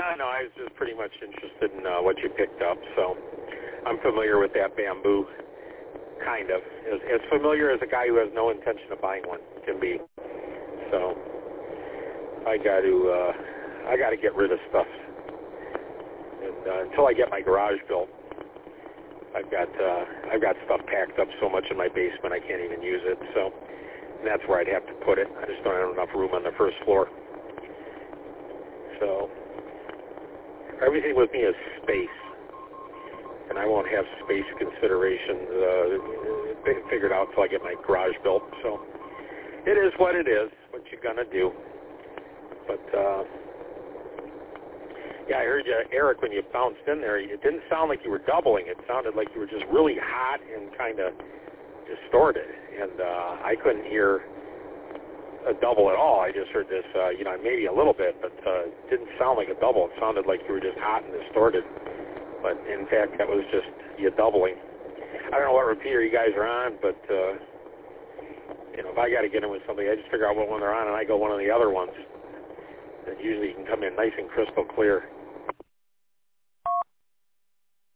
No, I was just pretty much interested in what you picked up. So I'm familiar with that bamboo, kind of. As familiar as a guy who has no intention of buying one can be. So I got to get rid of stuff. And until I get my garage built, I've got stuff packed up so much in my basement I can't even use it. So that's where I'd have to put it. I just don't have enough room on the first floor. So everything with me is space, and I won't have space considerations figured out until I get my garage built. So it is what it is. What you gonna do? But yeah, I heard you, Eric, when you bounced in there. It didn't sound like you were doubling. It sounded like you were just really hot and kind of distorted, and I couldn't hear a double at all. I just heard this, maybe a little bit, but it didn't sound like a double. It sounded like you were just hot and distorted. But in fact, that was just you doubling. I don't know what repeater you guys are on, but if I got to get in with somebody, I just figure out what one they're on, and I go one of the other ones. And usually you can come in nice and crystal clear.